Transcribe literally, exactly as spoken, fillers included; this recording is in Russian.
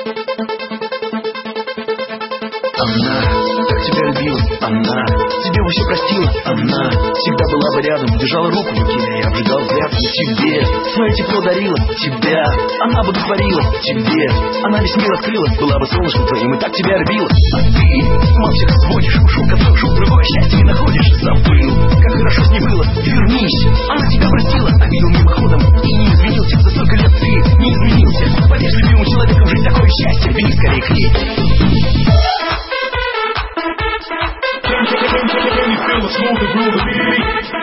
Она так тебя любила, она тебе бы все простила, она всегда была бы рядом, держала руку в руке и обжигала взгляд. Тебе свое тепло дарила, тебя она бы творила, тебе она весь мир открыла, была бы солнышком твоим и так тебя любила. А ты мало всех сводишь, ушел как душу, другое счастье не находишь. Забыл, как хорошо с ней было, вернись, она тебя простила, обидел мимоходом и не изменился. За столько лет ты не изменился, поверь, любимому человеку жить такое счастье, беги скорее к ней. Can you feel the smooth and groove of the beat?